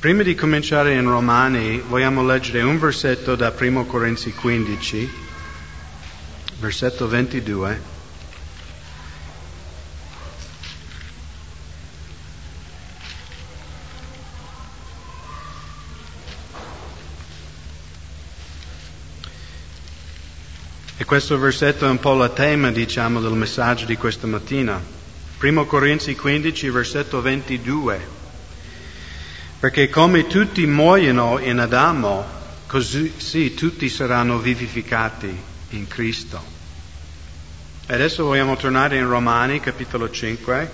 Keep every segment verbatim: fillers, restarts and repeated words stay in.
Prima di cominciare in Romani, vogliamo leggere un versetto da Primo Corinzi quindici, versetto ventidue. E questo versetto è un po' il tema, diciamo, del messaggio di questa mattina. Primo Corinzi quindici, versetto ventidue. Perché come tutti muoiono in Adamo, così sì, tutti saranno vivificati in Cristo. E adesso vogliamo tornare in Romani, capitolo cinque.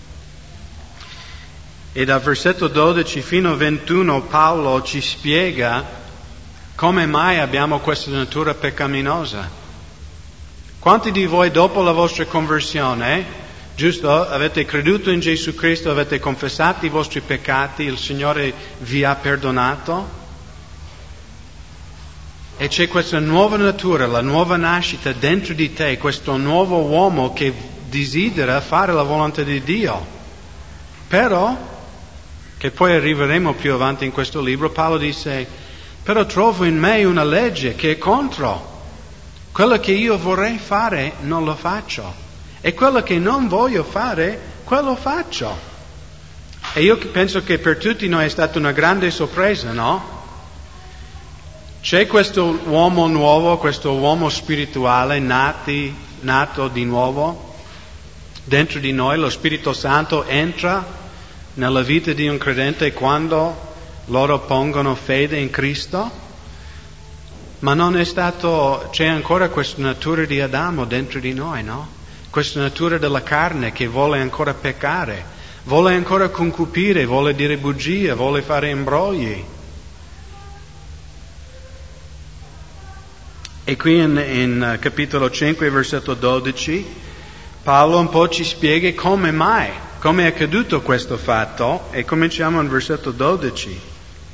E dal versetto dodici fino a ventuno Paolo ci spiega come mai abbiamo questa natura peccaminosa. Quanti di voi dopo la vostra conversione, giusto, avete creduto in Gesù Cristo, avete confessato i vostri peccati, il Signore vi ha perdonato? E c'è questa nuova natura, la nuova nascita dentro di te, questo nuovo uomo che desidera fare la volontà di Dio. Però, che poi arriveremo più avanti in questo libro, Paolo dice, però trovo in me una legge che è contro. Quello che io vorrei fare non lo faccio. E quello che non voglio fare, quello faccio. E io penso che per tutti noi è stata una grande sorpresa, no? C'è questo uomo nuovo, questo uomo spirituale nati, nato di nuovo dentro di noi. Lo Spirito Santo entra nella vita di un credente quando loro pongono fede in Cristo. Ma non è stato, c'è ancora questa natura di Adamo dentro di noi, no? Questa natura della carne che vuole ancora peccare, vuole ancora concupire, vuole dire bugie, vuole fare imbrogli. E qui in, in capitolo cinque, versetto dodici, Paolo un po' ci spiega come mai, come è accaduto questo fatto, e cominciamo in versetto dodici.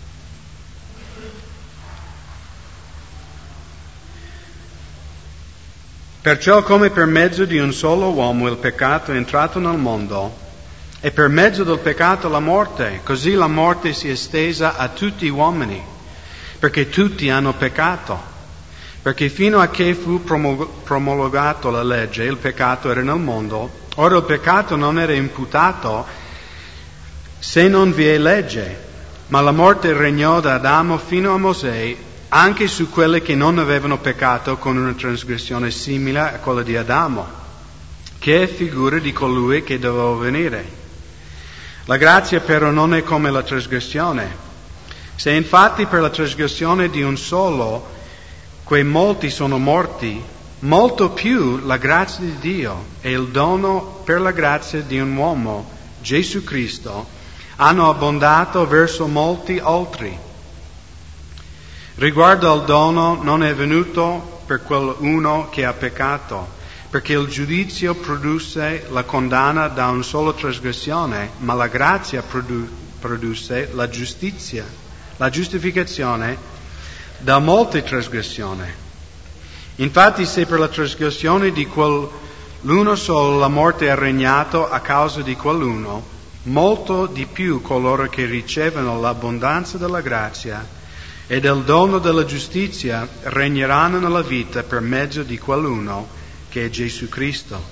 Perciò come per mezzo di un solo uomo il peccato è entrato nel mondo, e per mezzo del peccato la morte, così la morte si è estesa a tutti gli uomini, perché tutti hanno peccato. Perché fino a che fu promulgata la legge, il peccato era nel mondo, ora il peccato non era imputato se non vi è legge, ma la morte regnò da Adamo fino a Mosè, anche su quelle che non avevano peccato con una trasgressione simile a quella di Adamo, che è figura di colui che doveva venire. La grazia però non è come la trasgressione. Se infatti per la trasgressione di un solo quei molti sono morti, molto più la grazia di Dio e il dono per la grazia di un uomo, Gesù Cristo, hanno abbondato verso molti altri. Riguardo al dono non è venuto per quell'uno che ha peccato, perché il giudizio produsse la condanna da una sola trasgressione, ma la grazia produ- produsse la giustizia, la giustificazione da molte trasgressioni. Infatti se per la trasgressione di quell'uno solo la morte ha regnato a causa di quell'uno, molto di più coloro che ricevono l'abbondanza della grazia e del dono della giustizia regneranno nella vita per mezzo di quell'uno che è Gesù Cristo.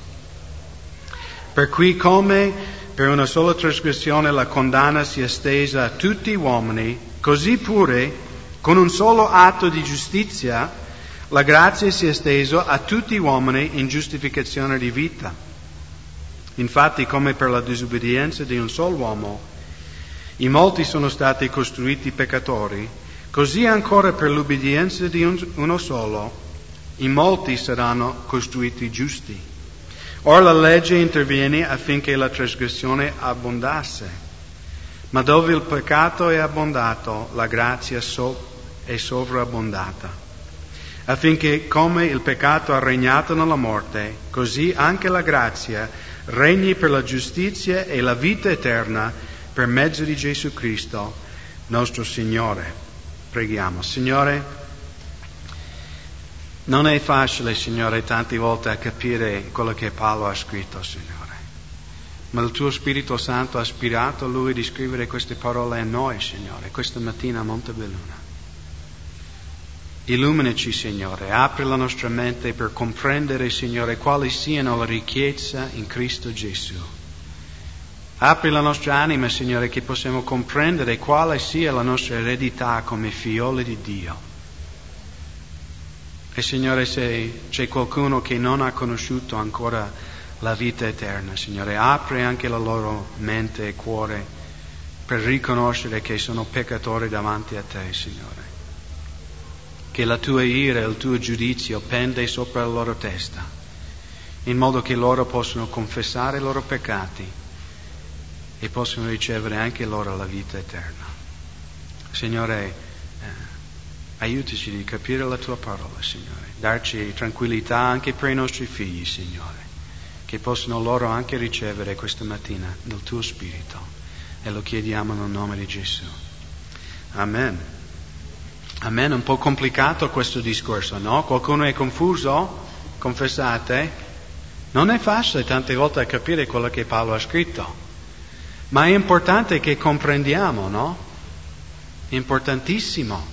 Per cui come per una sola trasgressione la condanna si è estesa a tutti gli uomini, così pure con un solo atto di giustizia la grazia si è estesa a tutti gli uomini in giustificazione di vita. Infatti come per la disobbedienza di un solo uomo i molti sono stati costruiti peccatori, così ancora per l'obbedienza di uno solo, i molti saranno costruiti giusti. Ora la legge interviene affinché la trasgressione abbondasse, ma dove il peccato è abbondato, la grazia so- è sovrabbondata, affinché come il peccato ha regnato nella morte, così anche la grazia regni per la giustizia e la vita eterna per mezzo di Gesù Cristo, nostro Signore. Preghiamo. Signore, non è facile, Signore, tante volte a capire quello che Paolo ha scritto, Signore. ma il tuo Spirito Santo ha ispirato a Lui di scrivere queste parole a noi, Signore, questa mattina a Montebelluna. Illuminaci, Signore, apri la nostra mente per comprendere, Signore, quali siano le ricchezze in Cristo Gesù. Apri la nostra anima, Signore, che possiamo comprendere quale sia la nostra eredità come figlioli di Dio. E, Signore, se c'è qualcuno che non ha conosciuto ancora la vita eterna, Signore, apri anche la loro mente e cuore per riconoscere che sono peccatori davanti a Te, Signore. Che la Tua ira e il Tuo giudizio pende sopra la loro testa, in modo che loro possano confessare i loro peccati e possono ricevere anche loro la vita eterna. Signore, eh, aiutaci di capire la Tua parola, Signore, darci tranquillità anche per i nostri figli, Signore, che possano loro anche ricevere questa mattina del Tuo Spirito, e lo chiediamo nel nome di Gesù. Amen. Amen. Un po' complicato questo discorso, no? Qualcuno è confuso? Confessate? Non è facile tante volte a capire quello che Paolo ha scritto, ma è importante che comprendiamo, no? È importantissimo.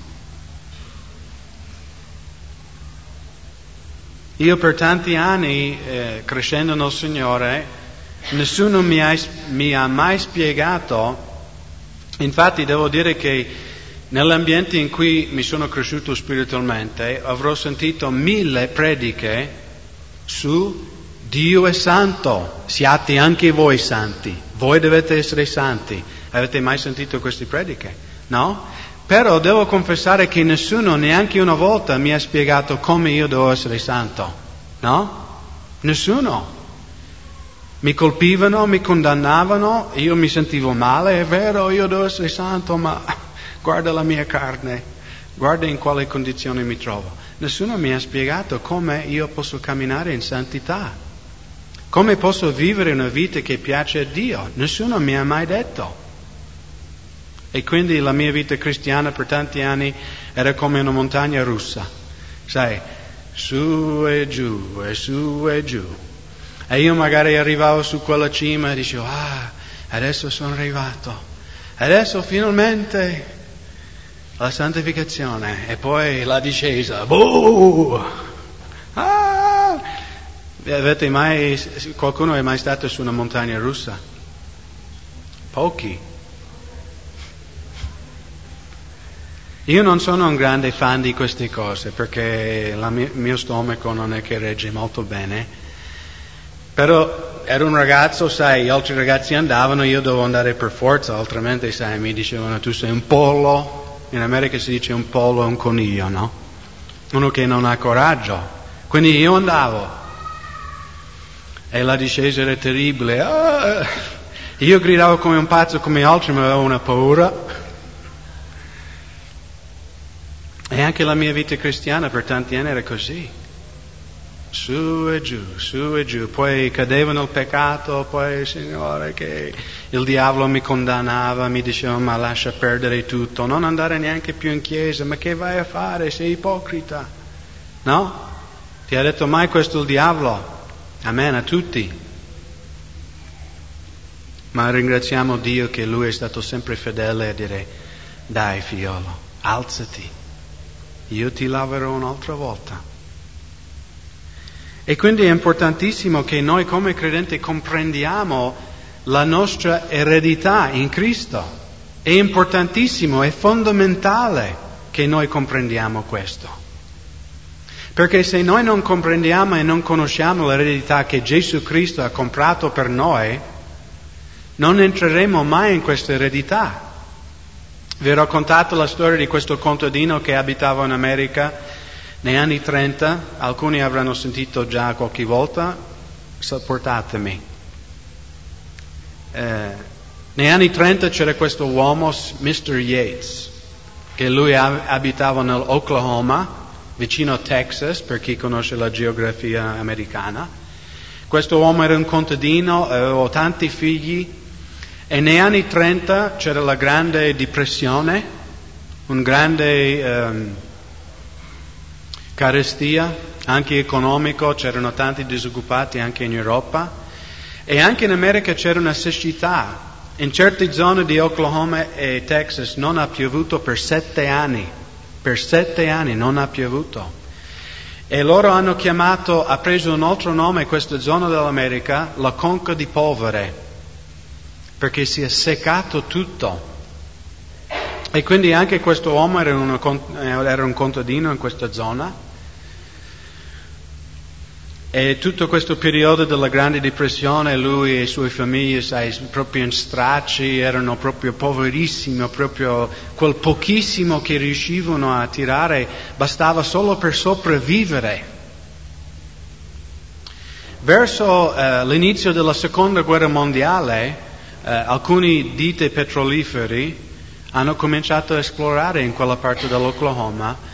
Io per tanti anni, eh, crescendo nel Signore, nessuno mi ha, mi ha mai spiegato, infatti devo dire che nell'ambiente in cui mi sono cresciuto spiritualmente avrò sentito mille prediche su Dio è santo, siate anche voi santi, voi dovete essere santi. Avete mai sentito queste prediche? No? Però devo confessare che nessuno neanche una volta mi ha spiegato come io devo essere santo. No? Nessuno. Mi colpivano, mi condannavano, io mi sentivo male, è vero, io devo essere santo, ma guarda la mia carne, guarda in quale condizione mi trovo. Nessuno mi ha spiegato come io posso camminare in santità. Come posso vivere una vita che piace a Dio? Nessuno mi ha mai detto. E quindi la mia vita cristiana per tanti anni era come una montagna russa. Sai, su e giù, e su e giù. E io magari arrivavo su quella cima e dicevo, ah, adesso sono arrivato. Adesso finalmente la santificazione. E poi la discesa. Buh! Ah! Avete mai, qualcuno è mai stato su una montagna russa? Pochi. Io non sono un grande fan di queste cose perché il mio, mio stomaco non è che regge molto bene, però ero un ragazzo, sai, gli altri ragazzi andavano, io dovevo andare per forza, altrimenti, sai, mi dicevano tu sei un pollo, in America si dice un pollo è un coniglio, no? Uno che non ha coraggio, quindi io andavo. E la discesa era terribile. Ah! Io gridavo come un pazzo come altri, ma avevo una paura. E anche la mia vita cristiana per tanti anni era così. Su e giù, su e giù. Poi cadevo nel peccato, poi Signore che il diavolo mi condannava, mi diceva ma lascia perdere tutto, non andare neanche più in chiesa, ma che vai a fare? Sei ipocrita. No? Ti ha detto mai questo il diavolo? Amen a tutti. Ma ringraziamo Dio che Lui è stato sempre fedele a dire dai figliolo, alzati, io ti laverò un'altra volta. E quindi è importantissimo che noi come credenti comprendiamo la nostra eredità in Cristo. È importantissimo, è fondamentale che noi comprendiamo questo. Perché se noi non comprendiamo e non conosciamo l'eredità che Gesù Cristo ha comprato per noi, non entreremo mai in questa eredità. Vi ho raccontato la storia di questo contadino che abitava in America negli anni trenta, alcuni avranno sentito già qualche volta, sopportatemi. Eh, negli anni trenta c'era questo uomo, mister Yates, che lui abitava nell'Oklahoma, vicino a Texas, per chi conosce la geografia americana. Questo uomo era un contadino, aveva tanti figli, e negli anni trenta c'era la grande depressione, un grande um, carestia, anche economico, c'erano tanti disoccupati anche in Europa, E anche in America c'era una siccità. In certe zone di Oklahoma e Texas non ha piovuto per sette anni. Per sette anni non ha piovuto. E loro hanno chiamato, ha preso un altro nome questa zona dell'America, la conca di polvere, perché si è seccato tutto. E quindi anche questo uomo era, una, era un contadino in questa zona. E tutto questo periodo della Grande Depressione, lui e le sue famiglie, sai, proprio in stracci, erano proprio poverissimi, proprio quel pochissimo che riuscivano a tirare bastava solo per sopravvivere. Verso eh, l'inizio della Seconda Guerra Mondiale, eh, alcuni ditte petroliferi hanno cominciato a esplorare in quella parte dell'Oklahoma.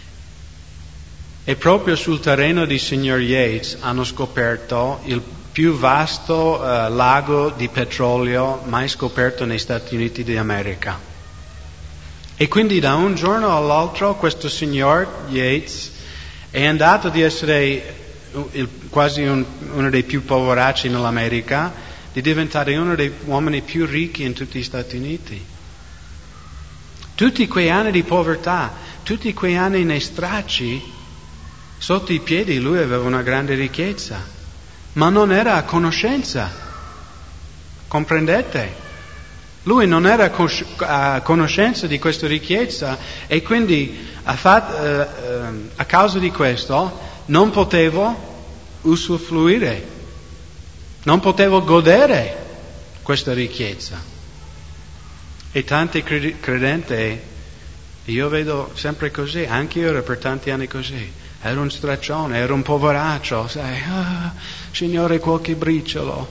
E proprio sul terreno di signor Yates hanno scoperto il più vasto eh, lago di petrolio mai scoperto negli Stati Uniti d'America. E quindi da un giorno all'altro questo signor Yates è andato di essere il, quasi un, uno dei più poveracci nell'America, di diventare uno dei uomini più ricchi in tutti gli Stati Uniti. Tutti quei anni di povertà, tutti quei anni nei stracci, sotto i piedi lui aveva una grande ricchezza, ma non era a conoscenza. Comprendete? Lui non era a conoscenza di questa ricchezza e quindi a, fat, eh, a causa di questo non potevo usufruire, non potevo godere questa ricchezza. E tanti credenti, io vedo sempre così, anche io ero per tanti anni così. Ero un straccione, ero un poveraccio, sai, ah, Signore, qualche briciolo.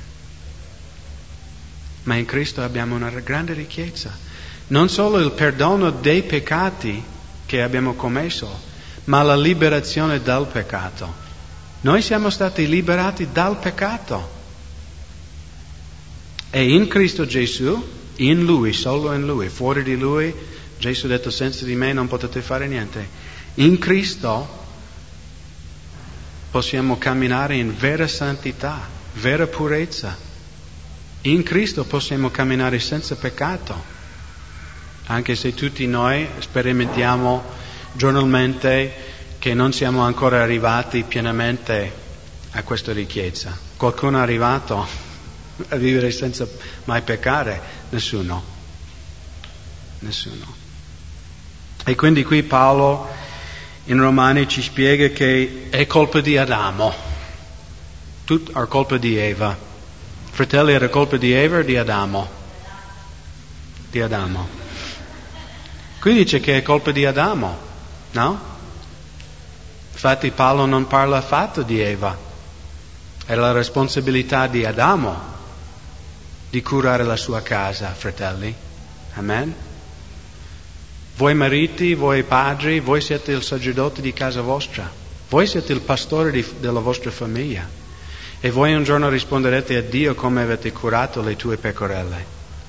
Ma in Cristo abbiamo una grande ricchezza. Non solo il perdono dei peccati che abbiamo commesso, ma la liberazione dal peccato. Noi siamo stati liberati dal peccato. E in Cristo Gesù, in Lui, solo in Lui, fuori di Lui, Gesù ha detto, senza di me non potete fare niente. In Cristo possiamo camminare in vera santità, vera purezza. In Cristo possiamo camminare senza peccato, anche se tutti noi sperimentiamo giornalmente che non siamo ancora arrivati pienamente a questa ricchezza. Qualcuno è arrivato a vivere senza mai peccare? Nessuno. Nessuno. E quindi qui Paolo in Romani ci spiega che è colpa di Adamo, tutto è colpa di Eva. Fratelli, era colpa di Eva o di Adamo? Di Adamo. Qui dice che è colpa di Adamo, no? Infatti Paolo non parla affatto di Eva, è la responsabilità di Adamo di curare la sua casa, fratelli. Amen? Voi mariti, voi padri, voi siete il sacerdote di casa vostra. Voi siete il pastore di, della vostra famiglia. E voi un giorno risponderete a Dio come avete curato le tue pecorelle.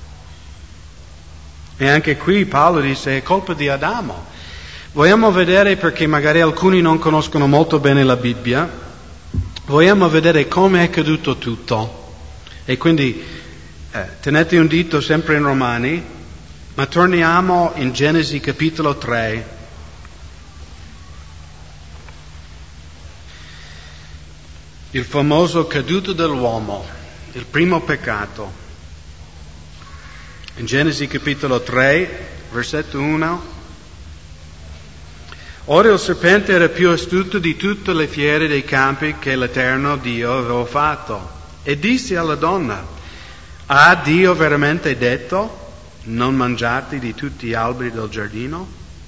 E anche qui Paolo dice è colpa di Adamo. Vogliamo vedere, perché magari alcuni non conoscono molto bene la Bibbia, vogliamo vedere come è accaduto tutto. E quindi eh, tenete un dito sempre in Romani. Ma torniamo in Genesi capitolo tre. Il famoso caduto dell'uomo, il primo peccato. In Genesi capitolo tre, versetto uno. Ora il serpente era più astuto di tutte le fiere dei campi che l'Eterno Dio aveva fatto. E disse alla donna, ha Dio veramente detto, non mangiate di tutti gli alberi del giardino?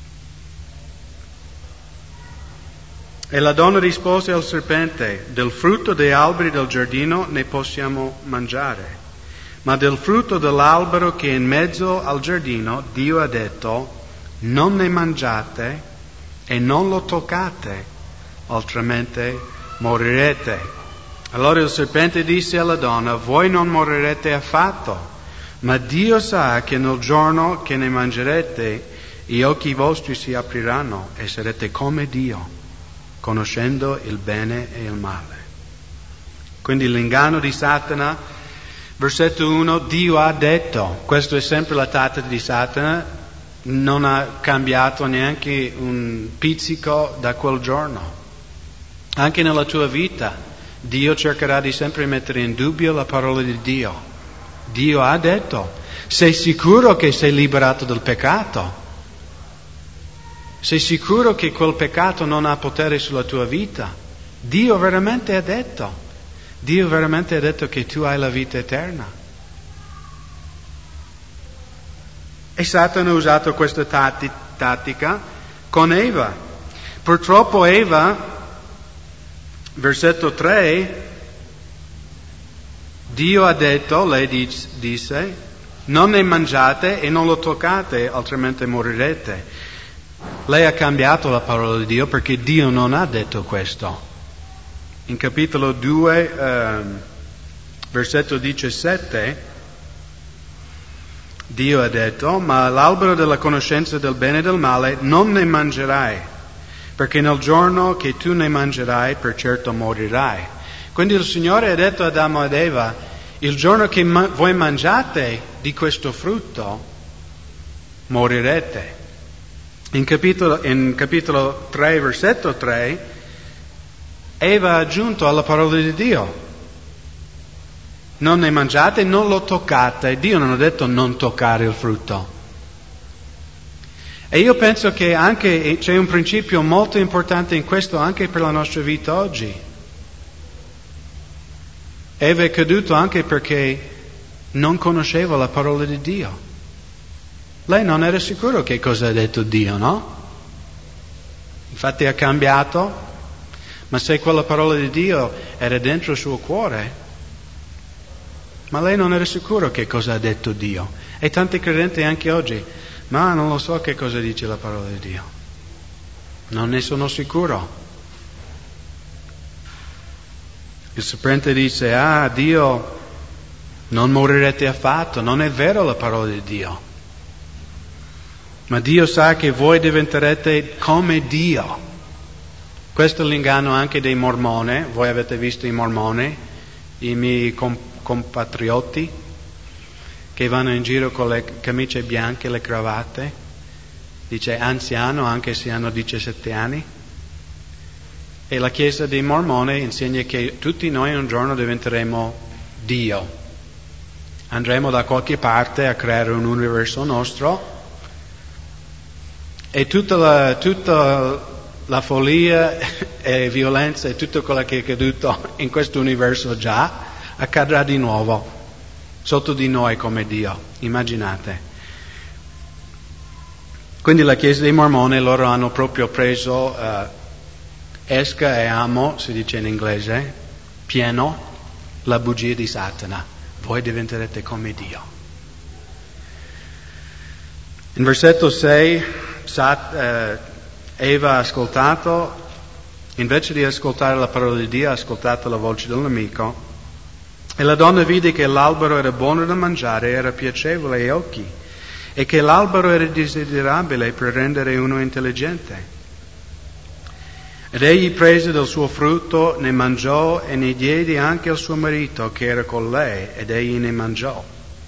E la donna rispose al serpente, del frutto degli alberi del giardino ne possiamo mangiare, ma del frutto dell'albero che è in mezzo al giardino Dio ha detto, non ne mangiate e non lo toccate, altrimenti morirete. Allora il serpente disse alla donna, voi non morirete affatto, ma Dio sa che nel giorno che ne mangerete, gli occhi vostri si apriranno e sarete come Dio, conoscendo il bene e il male. Quindi l'inganno di Satana, versetto uno, Dio ha detto, questo è sempre la tattica di Satana, non ha cambiato neanche un pizzico da quel giorno. Anche nella tua vita, Dio cercherà di sempre mettere in dubbio la parola di Dio. Dio ha detto, sei sicuro che sei liberato dal peccato? Sei sicuro che quel peccato non ha potere sulla tua vita? Dio veramente ha detto. Dio veramente ha detto che tu hai la vita eterna. E Satana ha usato questa tatti- tattica con Eva. Purtroppo Eva, versetto tre, Dio ha detto, lei disse, non ne mangiate e non lo toccate, altrimenti morirete. Lei ha cambiato la parola di Dio perché Dio non ha detto questo. In capitolo due, eh, versetto diciassette, Dio ha detto, ma l'albero della conoscenza del bene e del male non ne mangerai, perché nel giorno che tu ne mangerai, per certo morirai. Quindi il Signore ha detto ad Adamo ed Eva, il giorno che ma- voi mangiate di questo frutto, morirete. In capitolo, in capitolo tre, versetto tre, Eva ha aggiunto alla parola di Dio, non ne mangiate, non lo toccate. Dio non ha detto non toccare il frutto. E io penso che anche c'è un principio molto importante in questo anche per la nostra vita oggi. Eva è caduto anche perché non conosceva la parola di Dio. Lei non era sicura che cosa ha detto Dio, no? Infatti ha cambiato. Ma se quella parola di Dio era dentro il suo cuore, ma lei non era sicura che cosa ha detto Dio. E tanti credenti anche oggi, ma non lo so che cosa dice la parola di Dio. Non ne sono sicuro. Il serpente dice, ah, Dio, non morirete affatto. Non è vero la parola di Dio. Ma Dio sa che voi diventerete come Dio. Questo è l'inganno anche dei mormoni. Voi avete visto i mormoni, i miei comp- compatrioti, che vanno in giro con le camicie bianche e le cravatte. Dice anziano anche se hanno diciassette anni. E la Chiesa dei mormoni insegna che tutti noi un giorno diventeremo Dio. Andremo da qualche parte a creare un universo nostro e tutta la... Tutta La follia e violenza e tutto quello che è accaduto in questo universo già accadrà di nuovo sotto di noi come Dio, immaginate. Quindi la Chiesa dei Mormoni, loro hanno proprio preso uh, esca e amo, si dice in inglese, pieno la bugia di Satana. Voi diventerete come Dio. In versetto sei, Sat, uh, Eva ha ascoltato, invece di ascoltare la parola di Dio, ha ascoltato la voce del nemico. E la donna vide che l'albero era buono da mangiare, era piacevole agli occhi, e che l'albero era desiderabile per rendere uno intelligente. Ed egli prese del suo frutto, ne mangiò e ne diede anche al suo marito che era con lei, ed egli ne mangiò.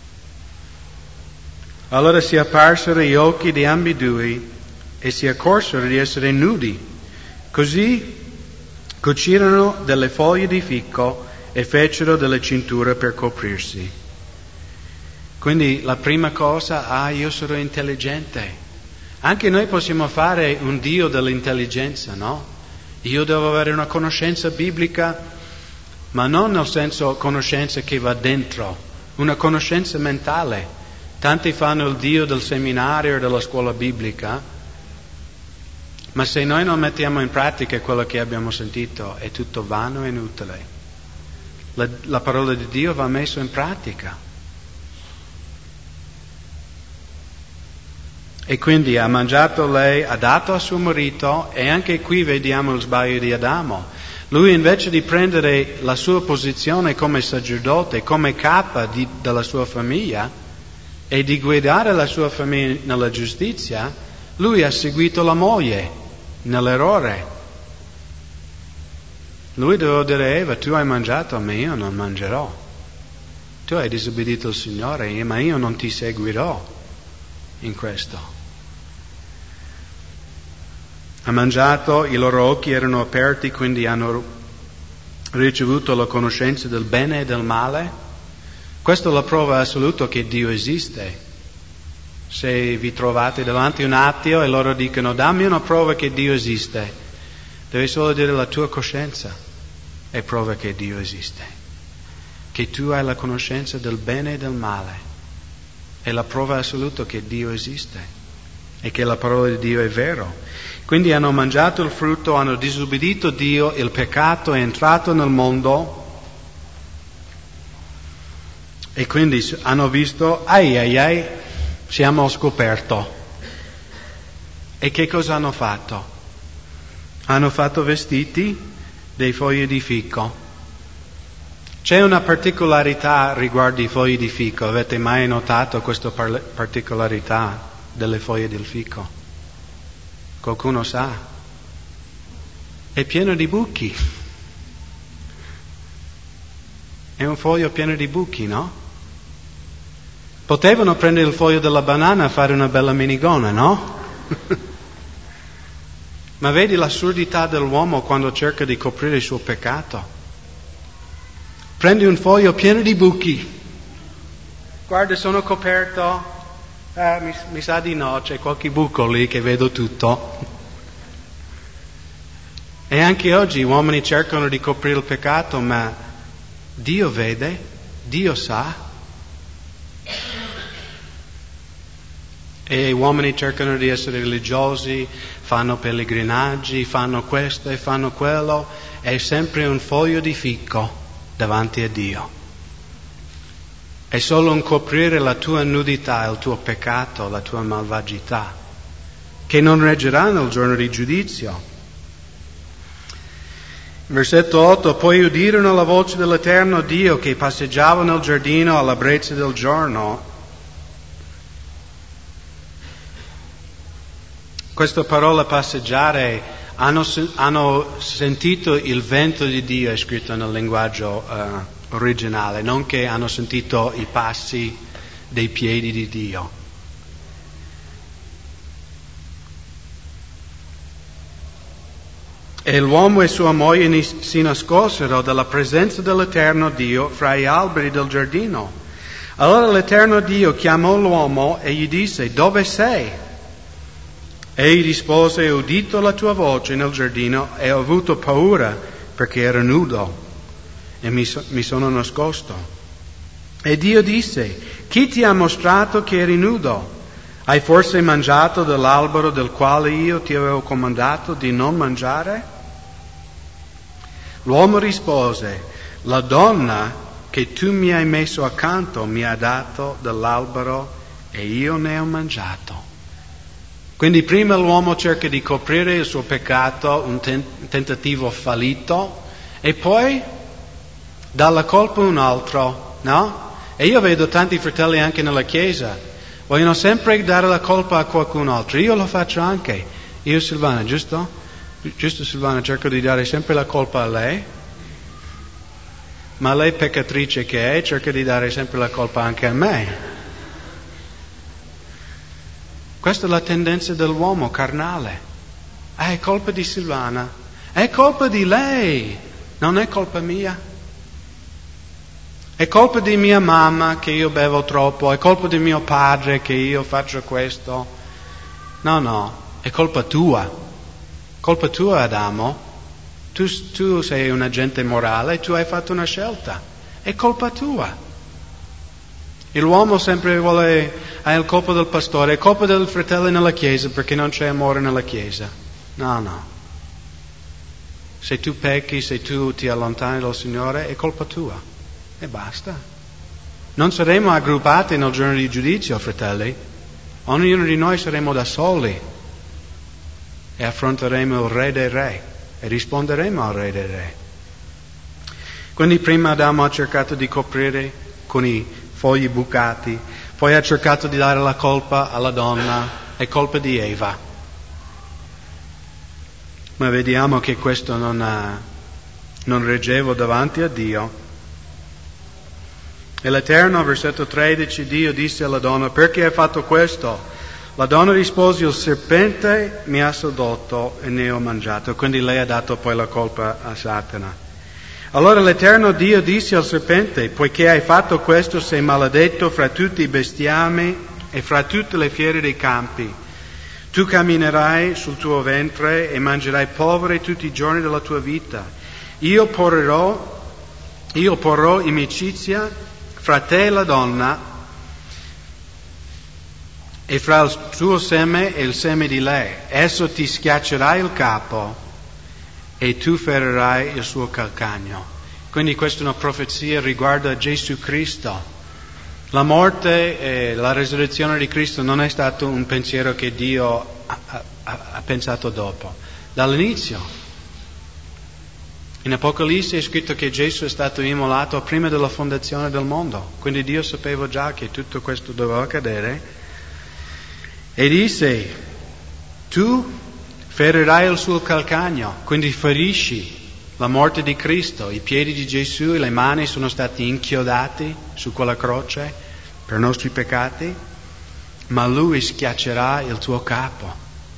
Allora si apparsero gli occhi di ambedue e si accorsero di essere nudi. Così cucirono delle foglie di fico e fecero delle cinture per coprirsi. Quindi la prima cosa, ah, io sarò intelligente. Anche noi possiamo fare un Dio dell'intelligenza, no? Io devo avere una conoscenza biblica, ma non nel senso conoscenza che va dentro, una conoscenza mentale. Tanti fanno il Dio del seminario o della scuola biblica, ma se noi non mettiamo in pratica quello che abbiamo sentito è tutto vano e inutile. La, la parola di Dio va messa in pratica. E quindi ha mangiato lei, ha dato a suo marito, e anche qui vediamo il sbaglio di Adamo. Lui invece di prendere la sua posizione come sacerdote, come capa di, della sua famiglia e di guidare la sua famiglia nella giustizia, lui ha seguito la moglie nell'errore. Lui doveva dire a Eva, tu hai mangiato, ma io non mangerò. Tu hai disobbedito al Signore, ma io non ti seguirò in questo. Ha mangiato, i loro occhi erano aperti, quindi hanno ricevuto la conoscenza del bene e del male. Questa è la prova assoluta che Dio esiste. Se vi trovate davanti a un ateo e loro dicono dammi una prova che Dio esiste, devi solo dire la tua coscienza è prova che Dio esiste, che tu hai la conoscenza del bene e del male, è la prova assoluta che Dio esiste e che la parola di Dio è vero. Quindi hanno mangiato il frutto, hanno disobbedito Dio, il peccato è entrato nel mondo e quindi hanno visto ai ai ai siamo scoperto. E che cosa hanno fatto? Hanno fatto vestiti dei fogli di fico. C'è una particolarità riguardo i fogli di fico. Avete mai notato questa par- particolarità delle foglie del fico? Qualcuno sa? È pieno di buchi. È un foglio pieno di buchi, no? Potevano prendere il foglio della banana e fare una bella minigonna, no? Ma vedi l'assurdità dell'uomo quando cerca di coprire il suo peccato. Prendi un foglio pieno di buchi. Guarda, sono coperto. Eh, mi, mi sa di no, c'è qualche buco lì che vedo tutto. E anche oggi gli uomini cercano di coprire il peccato, ma Dio vede, Dio sa. E gli uomini cercano di essere religiosi, fanno pellegrinaggi, fanno questo e fanno quello, è sempre un foglio di fico davanti a Dio. È solo un coprire la tua nudità, il tuo peccato, la tua malvagità, che non reggerà nel giorno di giudizio. Versetto otto, poi udirono la voce dell'Eterno Dio che passeggiava nel giardino alla brezza del giorno. Questa parola passeggiare, hanno, hanno sentito il vento di Dio, è scritto nel linguaggio uh, originale, non che hanno sentito i passi dei piedi di Dio. E l'uomo e sua moglie si nascosero dalla presenza dell'Eterno Dio fra gli alberi del giardino. Allora l'Eterno Dio chiamò l'uomo e gli disse, dove sei? Egli rispose, ho udito la tua voce nel giardino e ho avuto paura perché ero nudo e mi, so, mi sono nascosto. E Dio disse, chi ti ha mostrato che eri nudo? Hai forse mangiato dell'albero del quale io ti avevo comandato di non mangiare? L'uomo rispose, la donna che tu mi hai messo accanto mi ha dato dell'albero e io ne ho mangiato. Quindi prima l'uomo cerca di coprire il suo peccato, un ten- tentativo fallito, e poi dà la colpa a un altro, no? E io vedo tanti fratelli anche nella Chiesa, vogliono sempre dare la colpa a qualcun altro. Io lo faccio anche. Io Silvana, giusto? Giusto Silvana, cerco di dare sempre la colpa a lei, ma lei peccatrice che è, cerca di dare sempre la colpa anche a me. Questa è la tendenza dell'uomo carnale. Ah, è colpa di Silvana. È colpa di lei. Non è colpa mia. È colpa di mia mamma che io bevo troppo. È colpa di mio padre che io faccio questo. No, no. È colpa tua. Colpa tua, Adamo. Tu, tu sei un agente morale. Tu hai fatto una scelta. È colpa tua. E l'uomo sempre vuole, ha il colpo del pastore, è colpa del fratello nella chiesa perché non c'è amore nella chiesa. No, no. Se tu pecchi, se tu ti allontani dal Signore, è colpa tua. E basta. Non saremo aggruppati nel giorno di giudizio, fratelli. Ognuno di noi saremo da soli e affronteremo il Re dei Re e risponderemo al Re dei Re. Quindi prima Adamo ha cercato di coprire con i fogli bucati, poi ha cercato di dare la colpa alla donna, è colpa di Eva. Ma vediamo che questo non ha, non reggevo davanti a Dio. E l'Eterno, versetto tredici, Dio disse alla donna: perché hai fatto questo? La donna rispose: il serpente mi ha sedotto e ne ho mangiato. Quindi lei ha dato poi la colpa a Satana. Allora l'Eterno Dio disse al serpente: poiché hai fatto questo, sei maledetto fra tutti i bestiami e fra tutte le fiere dei campi. Tu camminerai sul tuo ventre e mangerai polvere tutti i giorni della tua vita. Io porrò, io porrò inimicizia fra te e la donna, e fra il suo seme e il seme di lei. Esso ti schiaccerà il capo e tu ferirai il suo calcagno. Quindi questa è una profezia riguardo a Gesù Cristo. La morte e la resurrezione di Cristo non è stato un pensiero che Dio ha, ha, ha pensato dopo. Dall'inizio. In Apocalisse è scritto che Gesù è stato immolato prima della fondazione del mondo. Quindi Dio sapeva già che tutto questo doveva accadere. E disse: tu ferirai il suo calcagno. Quindi ferisci la morte di Cristo. I piedi di Gesù e le mani sono stati inchiodati su quella croce per i nostri peccati, ma Lui schiaccerà il tuo capo.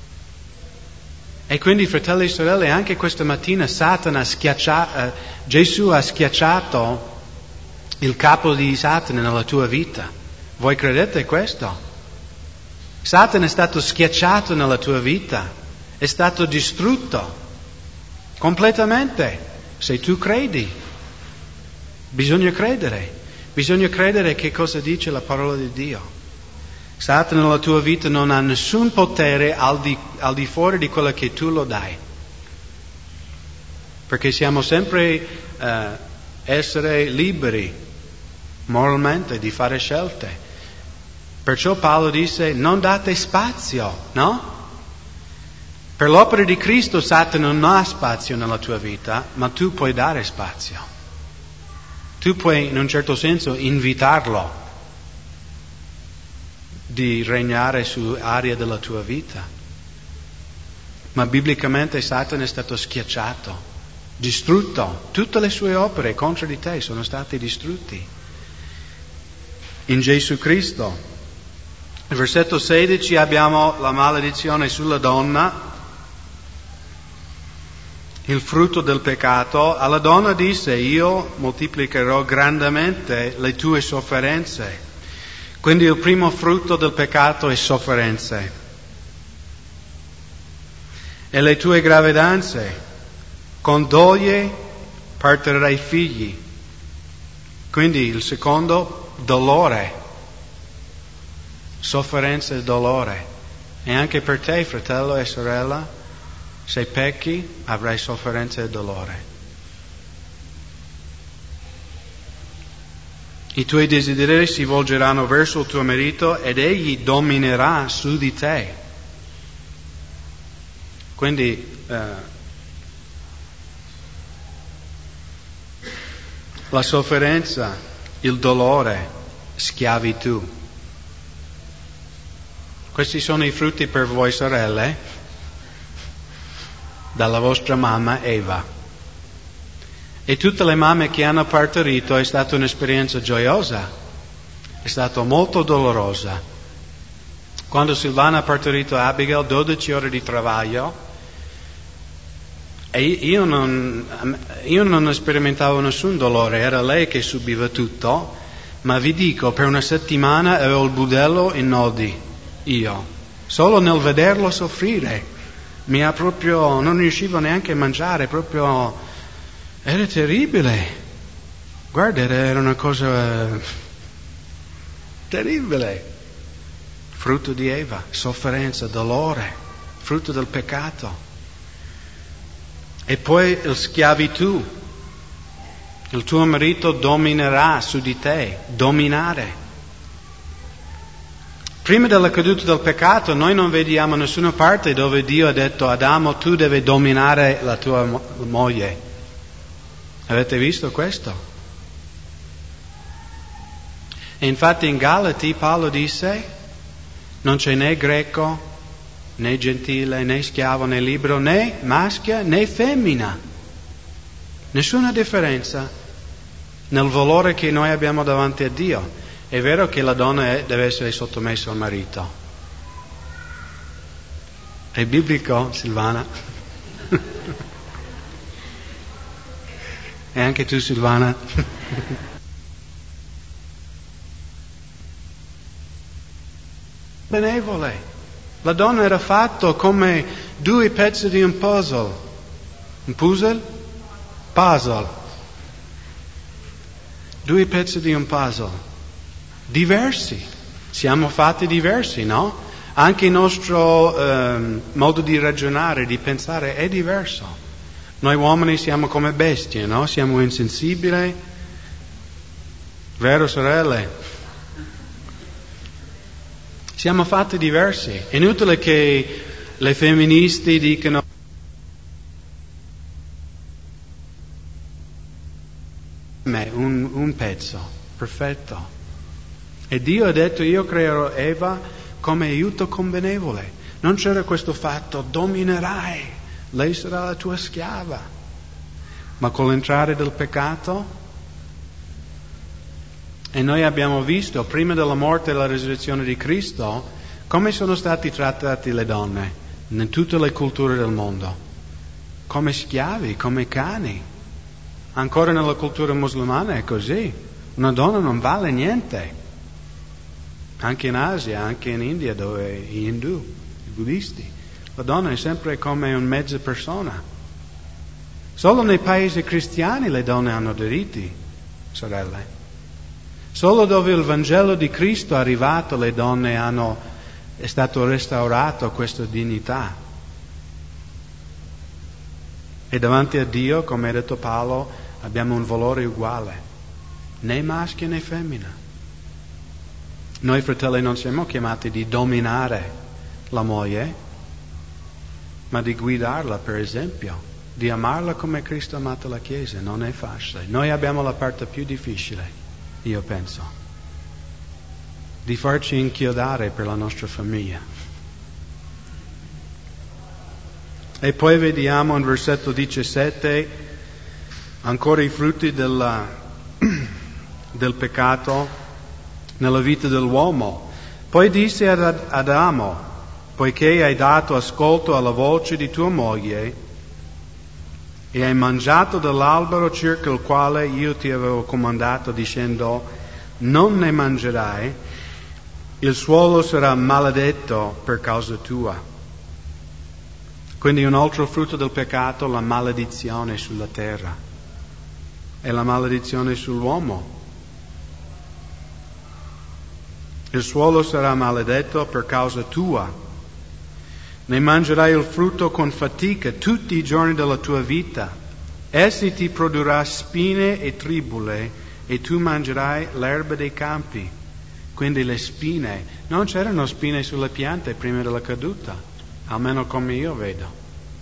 E quindi, fratelli e sorelle, anche questa mattina Satana schiaccia, eh, Gesù ha schiacciato il capo di Satana nella tua vita. Voi credete questo? Satana è stato schiacciato nella tua vita, è stato distrutto completamente. Se tu credi, bisogna credere, bisogna credere che cosa dice la parola di Dio. Satana nella tua vita non ha nessun potere al di, al di fuori di quello che tu lo dai. Perché siamo sempre eh, essere liberi moralmente di fare scelte. Perciò Paolo disse: non date spazio, no? Per l'opera di Cristo Satana non ha spazio nella tua vita, ma tu puoi dare spazio. Tu puoi in un certo senso invitarlo di regnare su area della tua vita. Ma biblicamente Satana è stato schiacciato, distrutto. Tutte le sue opere contro di te sono state distrutte in Gesù Cristo. Nel versetto sedici abbiamo la maledizione sulla donna, il frutto del peccato. Alla donna disse: io moltiplicherò grandemente le tue sofferenze. Quindi il primo frutto del peccato è sofferenze. E le tue gravidanze, con doglie partorerai figli. Quindi il secondo, dolore. Sofferenza e dolore. E anche per te, fratello e sorella, se pecchi avrai sofferenza e dolore. I tuoi desideri si volgeranno verso il tuo marito ed egli dominerà su di te. Quindi eh, la sofferenza, il dolore, schiavitù. Questi sono i frutti per voi sorelle dalla vostra mamma Eva. E tutte le mamme che hanno partorito è stata un'esperienza gioiosa, è stata molto dolorosa. Quando Silvana ha partorito Abigail, dodici ore di travaglio, e io non, io non sperimentavo nessun dolore, era lei che subiva tutto, ma vi dico, per una settimana avevo il budello in nodi, io, solo nel vederlo soffrire, mi ha proprio, non riuscivo neanche a mangiare, proprio... Era terribile. Guarda, era una cosa terribile. Frutto di Eva, sofferenza, dolore, frutto del peccato. E poi il schiavitù. Il tuo marito dominerà su di te, dominare. Prima della caduta del peccato noi non vediamo nessuna parte dove Dio ha detto: Adamo, tu devi dominare la tua mo- moglie. Avete visto questo? E infatti in Galati Paolo disse: non c'è né greco, né gentile, né schiavo, né libero, né maschio, né femmina. Nessuna differenza nel valore che noi abbiamo davanti a Dio. È vero che la donna è, deve essere sottomessa al marito. È biblico, Silvana? E anche tu, Silvana? Benevole. La donna era fatta come due pezzi di un puzzle. Un puzzle? Puzzle. Due pezzi di un puzzle. Diversi. Siamo fatti diversi, no? Anche il nostro ehm, modo di ragionare, di pensare è diverso. Noi uomini siamo come bestie, no? Siamo insensibili. Vero, sorelle? Siamo fatti diversi. È inutile che le femministe dicano un, un pezzo perfetto. E Dio ha detto: io creerò Eva come aiuto convenevole. Non c'era questo fatto: dominerai, lei sarà la tua schiava. Ma con l'entrare del peccato, e noi abbiamo visto, prima della morte e la risurrezione di Cristo, come sono stati trattati le donne in tutte le culture del mondo. Come schiavi, come cani. Ancora nella cultura musulmana è così. Una donna non vale niente. Anche in Asia, anche in India, dove gli Hindu, i buddisti, la donna è sempre come un mezza persona. Solo nei paesi cristiani le donne hanno diritti, sorelle. Solo dove il Vangelo di Cristo è arrivato, le donne hanno, è stato restaurato questa dignità. E davanti a Dio, come ha detto Paolo, abbiamo un valore uguale, né maschio né femmina. Noi fratelli non siamo chiamati di dominare la moglie, ma di guidarla, per esempio, di amarla come Cristo ha amato la Chiesa. Non è facile. Noi abbiamo la parte più difficile, io penso, di farci inchiodare per la nostra famiglia. E poi vediamo in versetto diciassette ancora i frutti della, del peccato nella vita dell'uomo. Poi disse ad Adamo: poiché hai dato ascolto alla voce di tua moglie e hai mangiato dell'albero circa il quale io ti avevo comandato dicendo: non ne mangerai, il suolo sarà maledetto per causa tua. Quindi un altro frutto del peccato, la maledizione sulla terra e la maledizione sull'uomo. Il suolo sarà maledetto per causa tua. Ne mangerai il frutto con fatica tutti i giorni della tua vita. Essi ti produrrà spine e tribule e tu mangerai l'erba dei campi. Quindi le spine, non c'erano spine sulle piante prima della caduta, almeno come io vedo.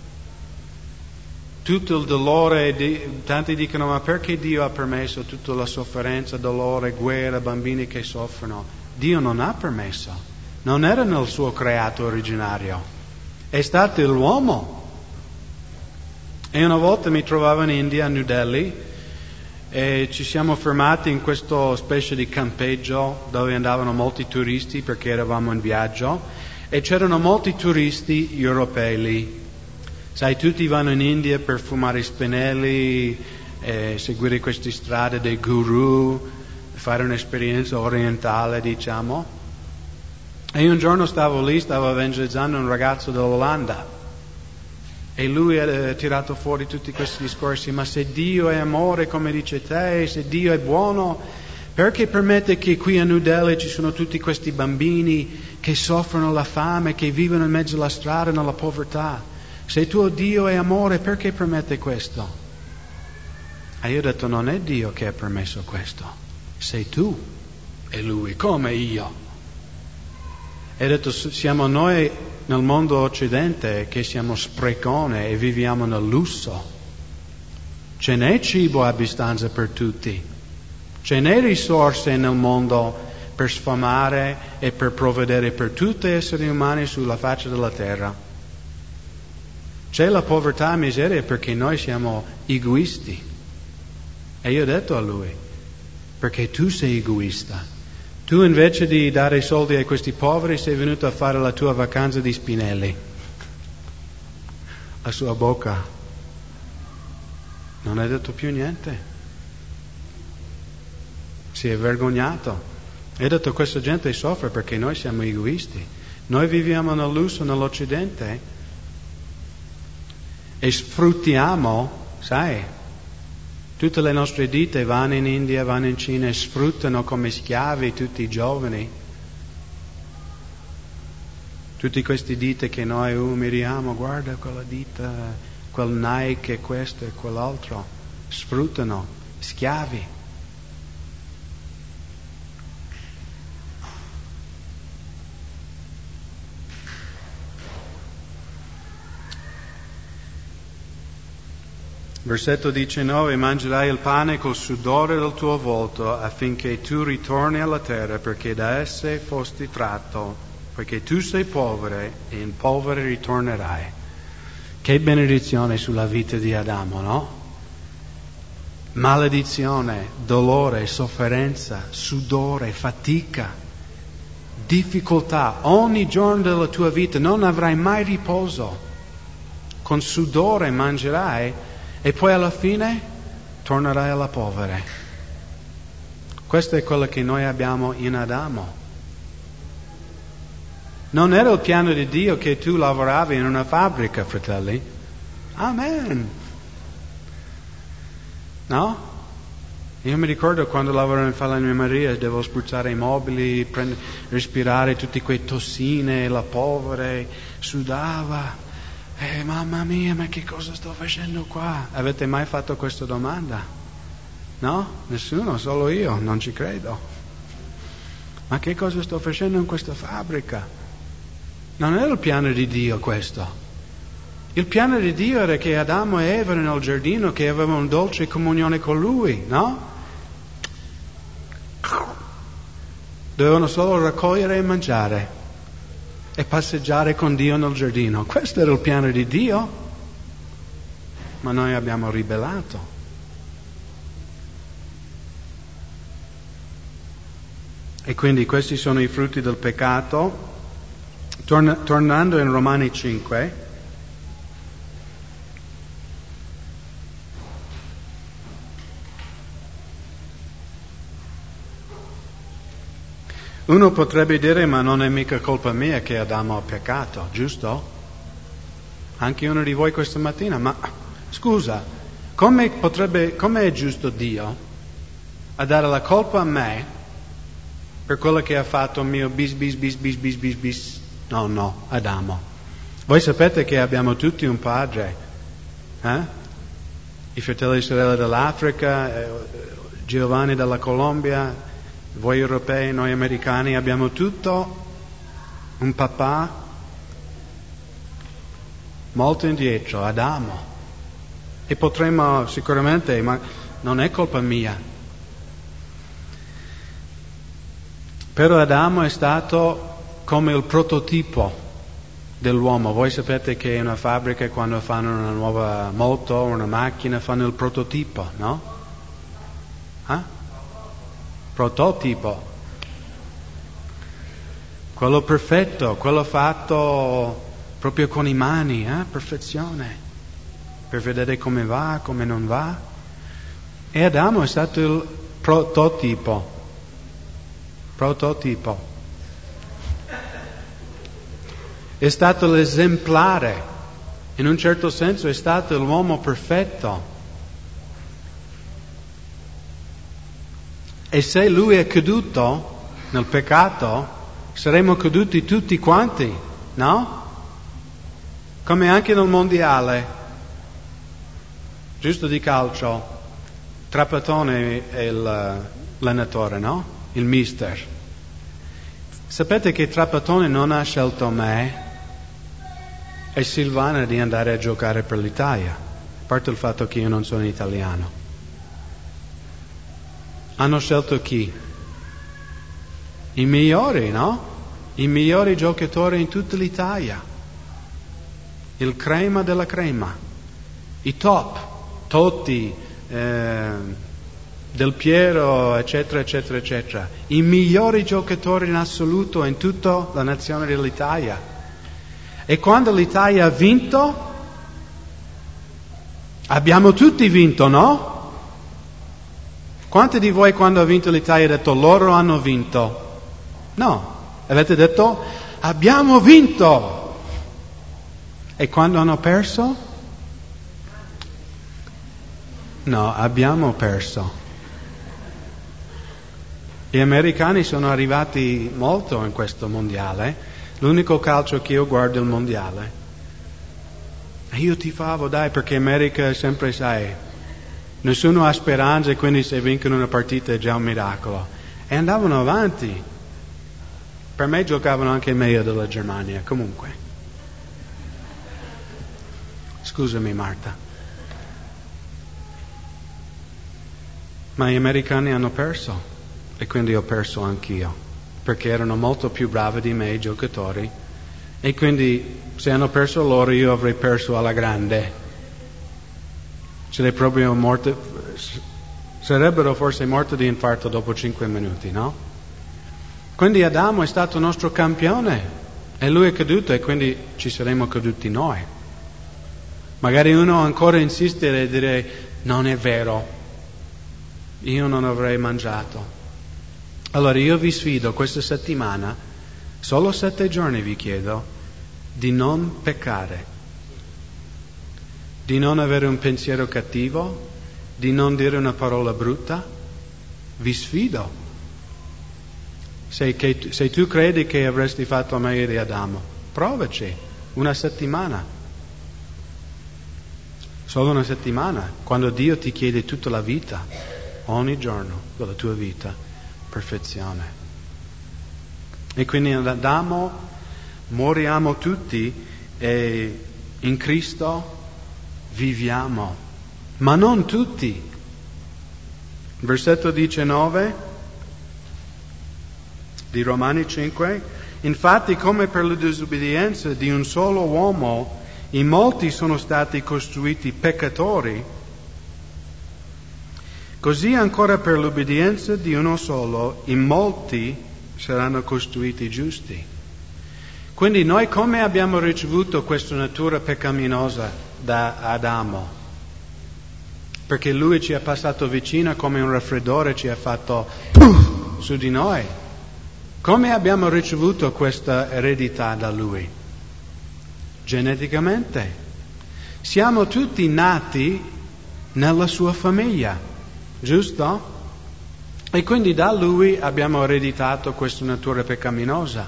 Tutto il dolore, di, tanti dicono: ma perché Dio ha permesso tutta la sofferenza, dolore, guerra, bambini che soffrono? Dio non ha permesso, non era nel suo creato originario, è stato l'uomo. E una volta mi trovavo in India, a New Delhi, e ci siamo fermati in questo specie di campeggio dove andavano molti turisti perché eravamo in viaggio, e c'erano molti turisti europei lì. Sai, tutti vanno in India per fumare spinelli, eh, seguire queste strade dei guru, fare un'esperienza orientale, diciamo. E un giorno stavo lì, stavo evangelizzando un ragazzo dell'Olanda, e lui ha tirato fuori tutti questi discorsi: ma se Dio è amore come dice te, se Dio è buono, perché permette che qui a New Delhi ci sono tutti questi bambini che soffrono la fame, che vivono in mezzo alla strada nella povertà? Se tuo Dio è amore, perché permette questo? E io ho detto: non è Dio che ha permesso questo, sei tu. E lui: come io? E ho detto: siamo noi nel mondo occidente che siamo sprecone e viviamo nel lusso. Ce n'è cibo a abbastanza per tutti, ce n'è risorse nel mondo per sfamare e per provvedere per tutti gli esseri umani sulla faccia della terra. C'è la povertà e miseria perché noi siamo egoisti, E io ho detto a lui, perché tu sei egoista. Tu invece di dare i soldi a questi poveri sei venuto a fare la tua vacanza di spinelli. La sua bocca non ha detto più niente. Si è vergognato. E ha detto, questa gente soffre perché noi siamo egoisti. Noi viviamo nel lusso nell'Occidente e sfruttiamo, sai, tutte le nostre ditte vanno in India, vanno in Cina e sfruttano come schiavi tutti i giovani. Tutti questi ditte che noi umiliamo, guarda quella ditta, quel Nike e questo e quell'altro, sfruttano, schiavi. Versetto diciannove, mangerai il pane col sudore del tuo volto affinché tu ritorni alla terra perché da esse fosti tratto, perché tu sei povero e in polvere ritornerai. Che benedizione sulla vita di Adamo, no? Maledizione, dolore, sofferenza, sudore, fatica, difficoltà. Ogni giorno della tua vita non avrai mai riposo. Con sudore mangerai e poi alla fine tornerai alla polvere. Questo è quello che noi abbiamo in Adamo. Non era il piano di Dio che tu lavoravi in una fabbrica, fratelli. Amen. No? Io mi ricordo quando lavoravo in Falegna Maria, devo spruzzare i mobili, prendere, respirare tutte quelle tossine, la polvere, sudava. Eh, mamma mia, ma che cosa sto facendo qua? Avete mai fatto questa domanda? No? Nessuno, solo io, non ci credo. Ma che cosa sto facendo in questa fabbrica? Non era il piano di Dio questo. Il piano di Dio era che Adamo e Eva nel giardino, che avevano una dolce comunione con Lui, no? Dovevano solo raccogliere e mangiare e passeggiare con Dio nel giardino. Questo era il piano di Dio, ma noi abbiamo ribellato. E quindi questi sono i frutti del peccato. Torna, tornando in Romani cinque, uno potrebbe dire, ma non è mica colpa mia che Adamo ha peccato, giusto? Anche uno di voi questa mattina, ma scusa, come potrebbe, come è giusto Dio a dare la colpa a me per quello che ha fatto mio bis bis bis bis bis bis bis? No, no, Adamo. Voi sapete che abbiamo tutti un padre, eh? I fratelli e sorelle dell'Africa, eh, Giovanni dalla Colombia, voi europei, noi americani, abbiamo tutto un papà molto indietro, Adamo. E potremmo sicuramente, ma non è colpa mia. Però Adamo è stato come il prototipo dell'uomo. Voi sapete che in una fabbrica quando fanno una nuova moto o una macchina fanno il prototipo, no? Eh? Prototipo, quello perfetto, quello fatto proprio con i mani, eh? Perfezione, per vedere come va, come non va. E Adamo è stato il prototipo, prototipo, è stato l'esemplare, in un certo senso è stato l'uomo perfetto. E se lui è caduto nel peccato, saremmo caduti tutti quanti, no? Come anche nel mondiale, giusto di calcio, Trapattoni è l'allenatore, no? Il mister. Sapete che Trapattoni non ha scelto me e Silvana di andare a giocare per l'Italia, a parte il fatto che io non sono italiano. Hanno scelto chi? I migliori, no? I migliori giocatori in tutta l'Italia. Il crema della crema. I top. Totti, eh, Del Piero, eccetera, eccetera, eccetera. I migliori giocatori in assoluto in tutta la nazione dell'Italia. E quando l'Italia ha vinto, abbiamo tutti vinto, no? Quanti di voi quando ha vinto l'Italia ha detto loro hanno vinto? No, avete detto abbiamo vinto. E quando hanno perso? No, abbiamo perso. Gli americani sono arrivati molto in questo mondiale. L'unico calcio che io guardo è il mondiale. E io tifavo, dai, perché America sempre, sai, nessuno ha speranze, quindi se vincono una partita è già un miracolo. E andavano avanti. Per me giocavano anche meglio della Germania, comunque. Scusami Marta. Ma gli americani hanno perso. E quindi ho perso anch'io, perché erano molto più bravi di me i giocatori, e quindi se hanno perso loro io avrei perso alla grande. Sarei proprio morto, sarebbero forse morti di infarto dopo cinque minuti, no? Quindi Adamo è stato il nostro campione e lui è caduto e quindi ci saremmo caduti noi. Magari uno ancora insiste e dire non è vero, io non avrei mangiato. Allora io vi sfido questa settimana, solo sette giorni vi chiedo, di non peccare, di non avere un pensiero cattivo, di non dire una parola brutta. Vi sfido. Se, che, se tu credi che avresti fatto meglio di Adamo, provaci una settimana. Solo una settimana, quando Dio ti chiede tutta la vita, ogni giorno della tua vita. Perfezione. E quindi ad Adamo moriamo tutti e in Cristo viviamo, ma non tutti. Versetto diciannove di Romani cinque: infatti come per la disobbedienza di un solo uomo in molti sono stati costruiti peccatori, così ancora per l'obbedienza di uno solo, in molti saranno costruiti giusti. Quindi noi come abbiamo ricevuto questa natura peccaminosa da Adamo? Perché lui ci è passato vicino come un raffreddore, ci ha fatto puff, su di noi. Come abbiamo ricevuto questa eredità da lui? Geneticamente. Siamo tutti nati nella sua famiglia. Giusto? E quindi da lui abbiamo ereditato questa natura peccaminosa.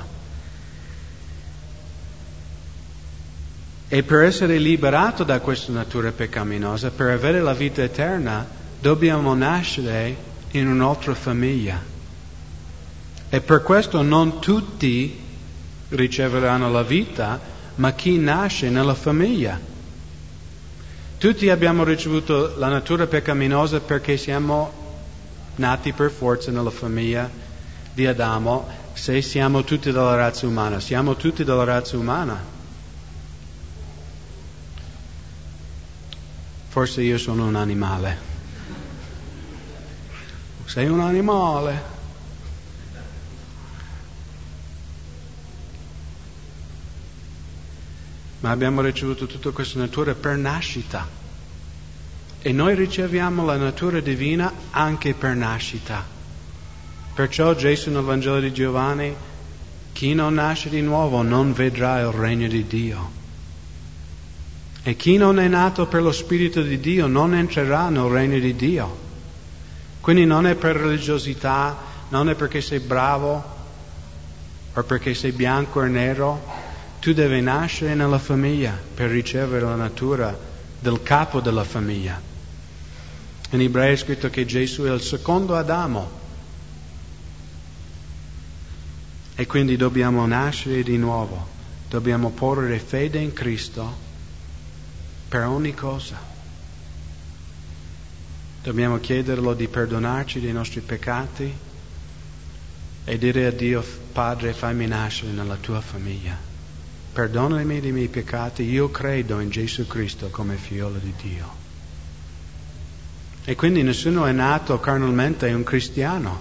E per essere liberato da questa natura peccaminosa, per avere la vita eterna, dobbiamo nascere in un'altra famiglia. E per questo non tutti riceveranno la vita, ma chi nasce nella famiglia. Tutti abbiamo ricevuto la natura peccaminosa perché siamo nati per forza nella famiglia di Adamo, se siamo tutti della razza umana. Siamo tutti della razza umana. Forse io sono un animale. Sei un animale. Ma abbiamo ricevuto tutta questa natura per nascita. E noi riceviamo la natura divina anche per nascita. Perciò Gesù nel Vangelo di Giovanni: chi non nasce di nuovo non vedrà il regno di Dio. E chi non è nato per lo Spirito di Dio non entrerà nel regno di Dio. Quindi non è per religiosità, non è perché sei bravo o perché sei bianco o nero. Tu devi nascere nella famiglia per ricevere la natura del capo della famiglia. In Ebrei è scritto che Gesù è il secondo Adamo. E quindi dobbiamo nascere di nuovo. Dobbiamo porre fede in Cristo per ogni cosa. Dobbiamo chiederlo di perdonarci dei nostri peccati e dire a Dio: Padre, fammi nascere nella tua famiglia. Perdonami dei miei peccati, io credo in Gesù Cristo come figlio di Dio. E quindi nessuno è nato carnalmente un cristiano.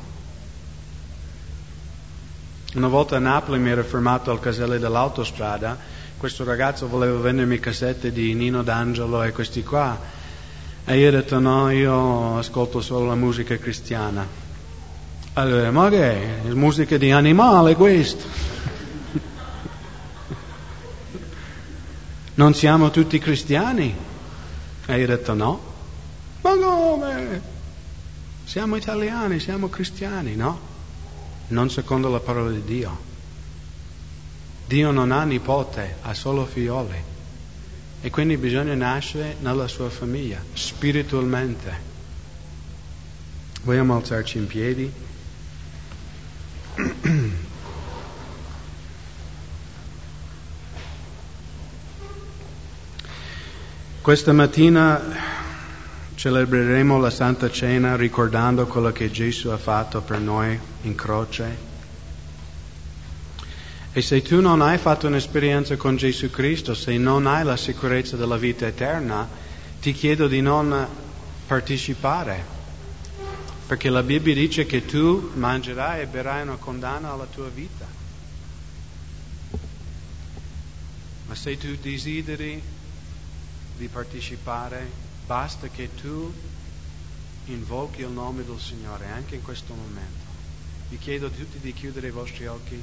Una volta a Napoli mi ero fermato al casello dell'autostrada, questo ragazzo voleva vendermi cassette di Nino D'Angelo e questi qua, e io ho detto no, io ascolto solo la musica cristiana. Allora, ma che è? Musica di animale questo? Non siamo tutti cristiani? E io ho detto no. Ma come? Siamo italiani, siamo cristiani, no? Non secondo la parola di Dio. Dio non ha nipote, ha solo figlioli. E quindi bisogna nascere nella sua famiglia, spiritualmente. Vogliamo alzarci in piedi? Questa mattina celebreremo la Santa Cena ricordando quello che Gesù ha fatto per noi in croce. E se tu non hai fatto un'esperienza con Gesù Cristo, se non hai la sicurezza della vita eterna, ti chiedo di non partecipare, perché la Bibbia dice che tu mangerai e berrai una condanna alla tua vita. Ma se tu desideri di partecipare, basta che tu invochi il nome del Signore anche in questo momento. Vi chiedo a tutti di chiudere i vostri occhi.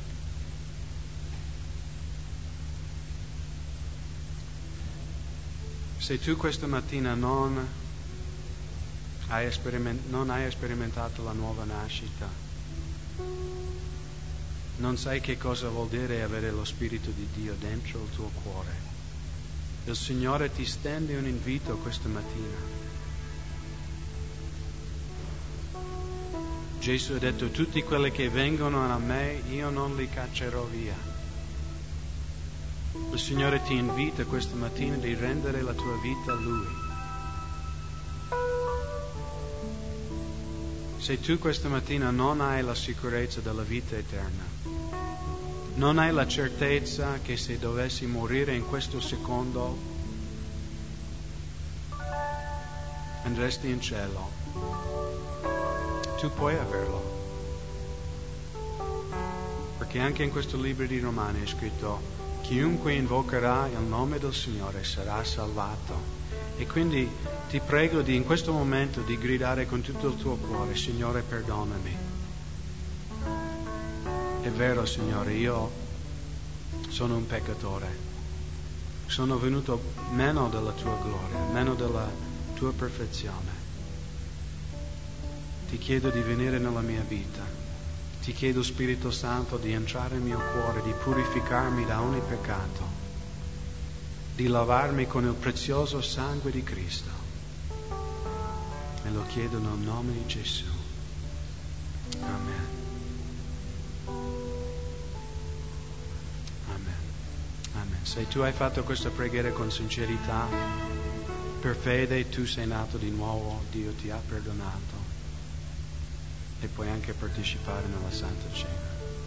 Se tu questa mattina non hai, esperiment- non hai sperimentato la nuova nascita, non sai che cosa vuol dire avere lo Spirito di Dio dentro il tuo cuore, il Signore ti stende un invito questa mattina. Gesù ha detto: tutti quelli che vengono a me, io non li caccerò via. Il Signore ti invita questa mattina di rendere la tua vita a Lui. Se tu questa mattina non hai la sicurezza della vita eterna, non hai la certezza che se dovessi morire in questo secondo andresti in cielo, tu puoi averlo. Perché anche in questo libro di Romani è scritto: chiunque invocherà il nome del Signore sarà salvato. E quindi ti prego di in questo momento di gridare con tutto il tuo cuore: Signore, perdonami. È vero, Signore, io sono un peccatore. Sono venuto meno della tua gloria, meno della tua perfezione. Ti chiedo di venire nella mia vita. Ti chiedo, Spirito Santo, di entrare nel mio cuore, di purificarmi da ogni peccato, di lavarmi con il prezioso sangue di Cristo. E lo chiedo nel nome di Gesù. Amen. Amen. Se tu hai fatto questa preghiera con sincerità, per fede, tu sei nato di nuovo, Dio ti ha perdonato e puoi anche partecipare nella Santa Cena.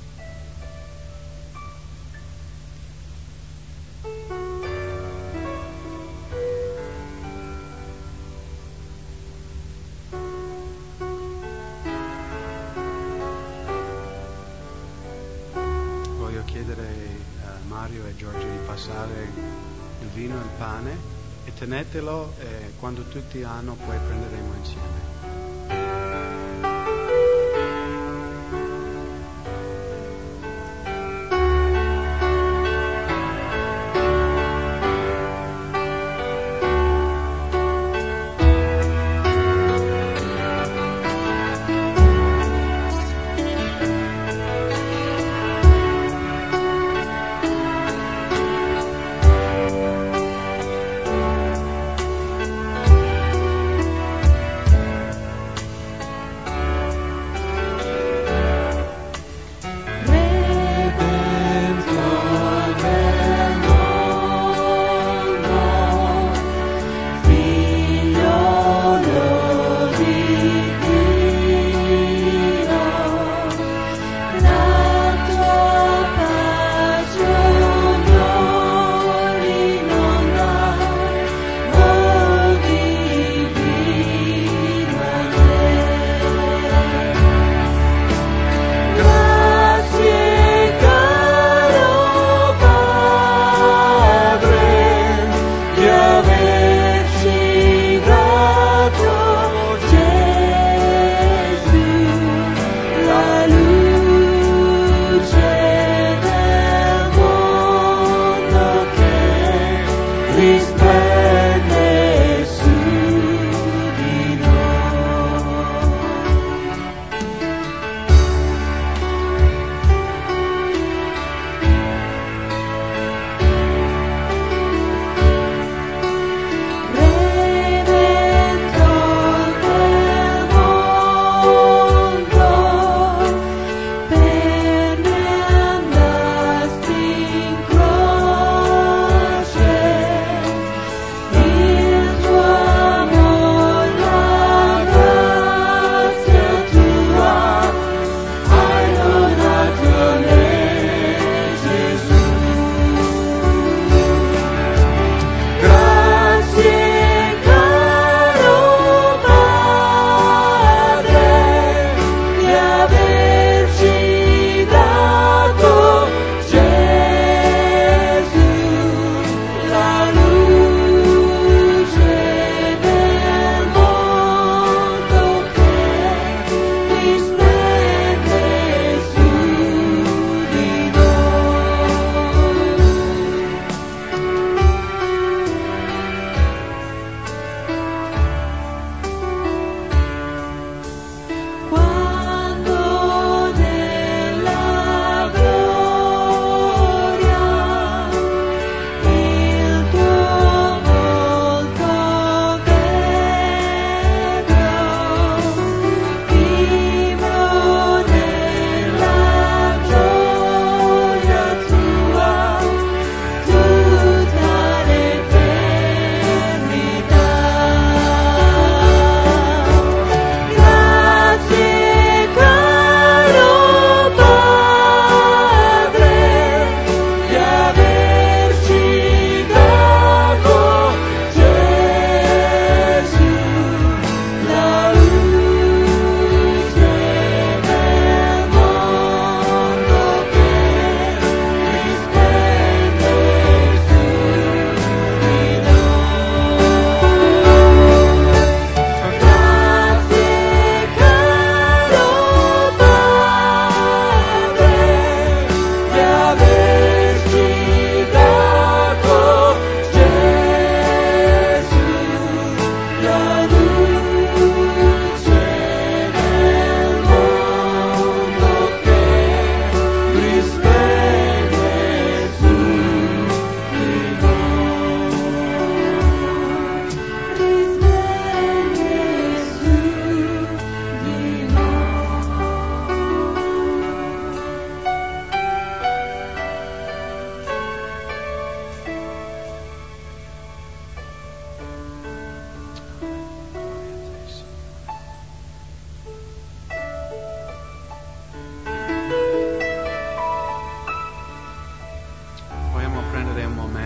Voglio chiedere a Mario e Giorgio di passare il vino e il pane e tenetelo, e quando tutti hanno poi prenderemo insieme.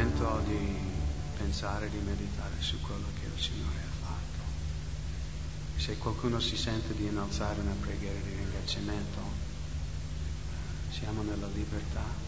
momento di pensare, di meditare su quello che il Signore ha fatto. Se qualcuno si sente di innalzare una preghiera di ringraziamento, siamo nella libertà.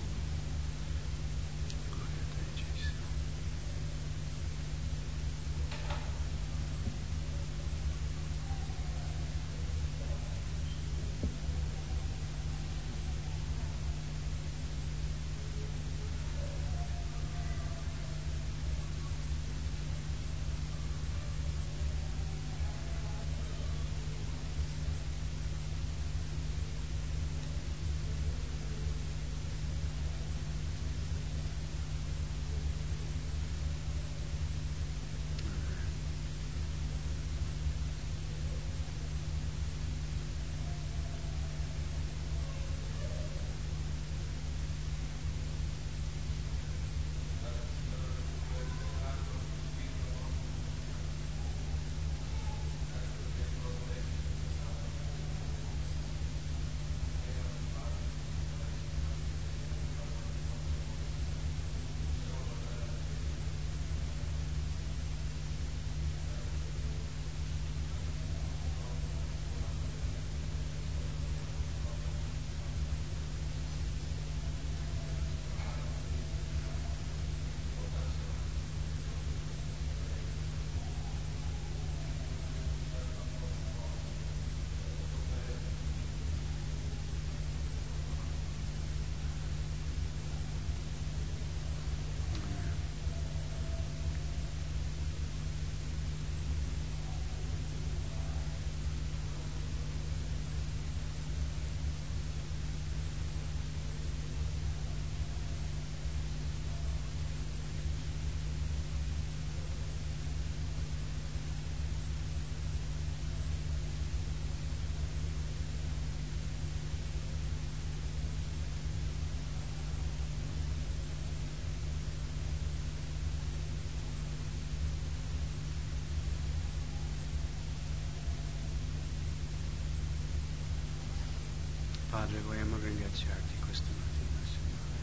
Padre, vogliamo ringraziarti questa mattina, Signore,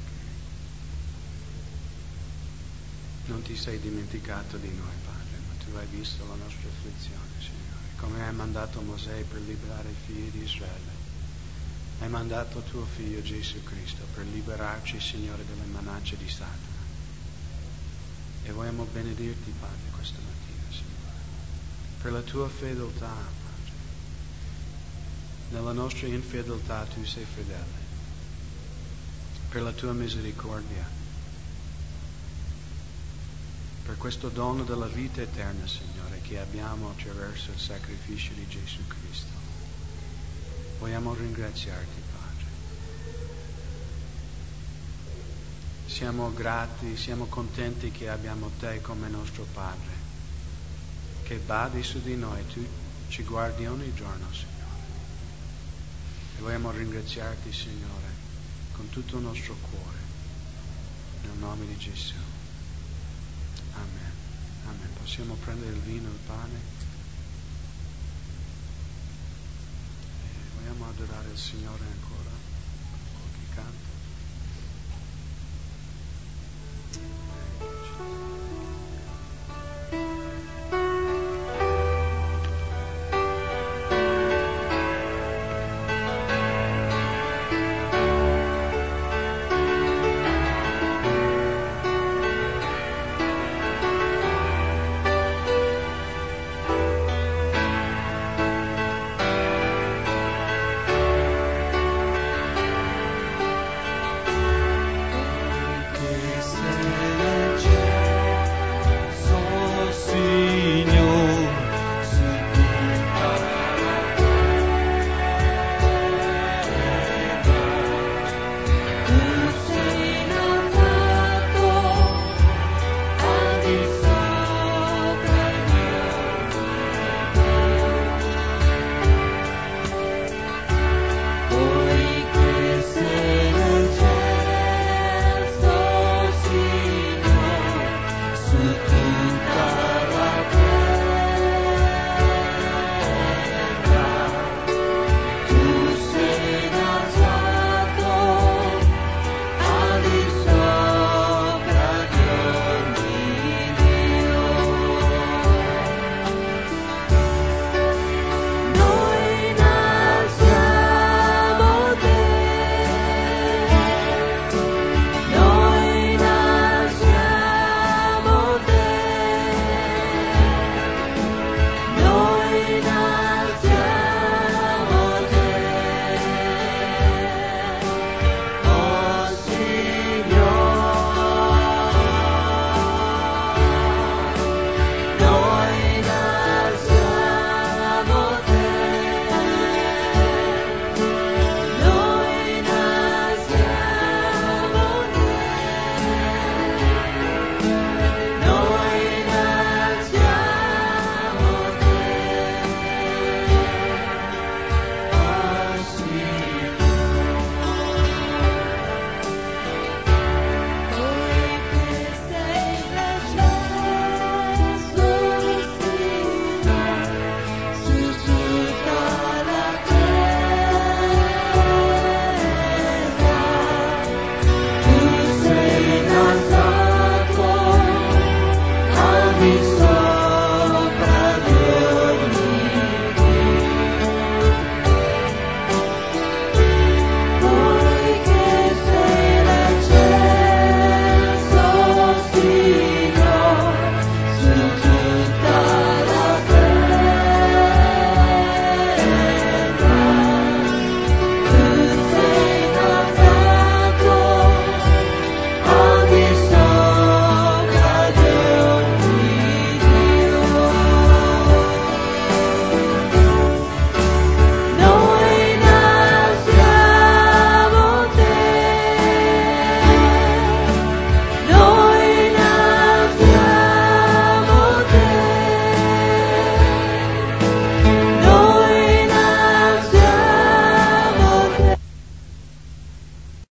che non ti sei dimenticato di noi, Padre, ma tu hai visto la nostra afflizione, Signore. Come hai mandato Mosè per liberare i figli di Israele, hai mandato tuo Figlio Gesù Cristo per liberarci, Signore, dalle minacce di Satana. E vogliamo benedirti, Padre, questa mattina, Signore, per la tua fedeltà, Padre. Nella nostra infedeltà tu sei fedele, per la tua misericordia, per questo dono della vita eterna, Signore, che abbiamo attraverso il sacrificio di Gesù Cristo. Vogliamo ringraziarti, Padre. Siamo grati, siamo contenti che abbiamo Te come nostro Padre, che badi su di noi, tu ci guardi ogni giorno, Signore. E vogliamo ringraziarti, Signore, con tutto il nostro cuore, nel nome di Gesù. Amen. Amen. Possiamo prendere il vino e il pane e vogliamo adorare il Signore ancora.